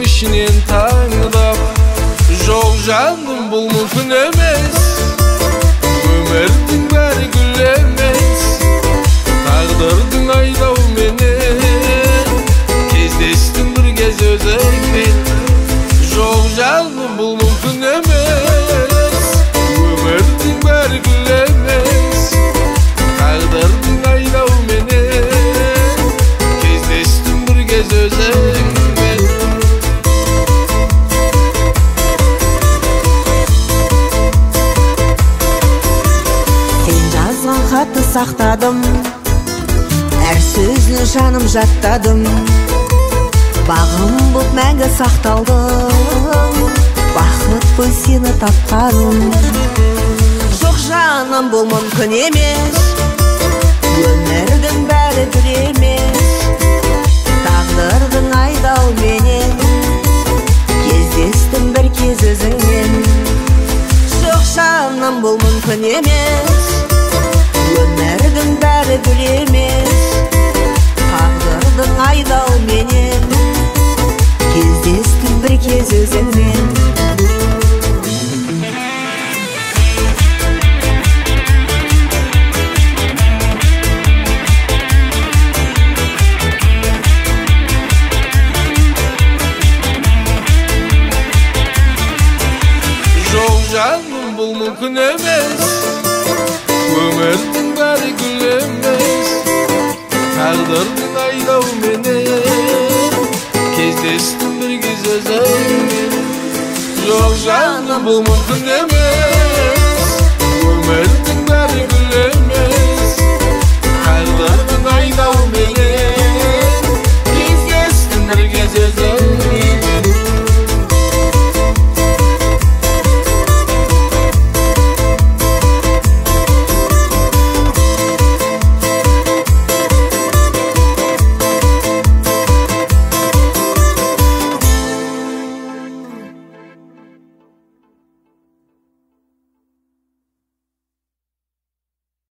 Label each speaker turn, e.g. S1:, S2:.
S1: kişinin tangdap. Жоқ жаным, бұл мүмкін емес. Өмірдің бәрі гүл емес. Тағдырдың айдауменен кездестім бір кез өзіңмен. Жоқ жаным, бұл мүмкін емес. Өмірдің бәрі гүл емес. Тағдырдың айдауменен кездестім бір кез өзіңмен.
S2: Хатты сақтадым, әр сөзін жаным жаттадым. Бағым бұп мәңгі сақталдым, бақыт қой сені тапқаным. Жоқ жаным, бұл мүмкін емес. Өмірдің бәрі гүл емес. Тағдырдың айдауменен кездестім бір кез өзіңмен. Жоқ жаным, бұл мүмкін емес. Өмірдің бәрі гүл емес. Тағдырдың айдауменен кездестім бір кез өзіңмен.
S1: Жоқ жаным, бұл мүмкін емес. Өмірдің бәрі гүл емес. Тағдырдың айдауменен кездестім бір кез өзіңмен. Жоқ жаным, бұл мүмкін емес. Өмірдің бәрі гүл емес. Тағдырдың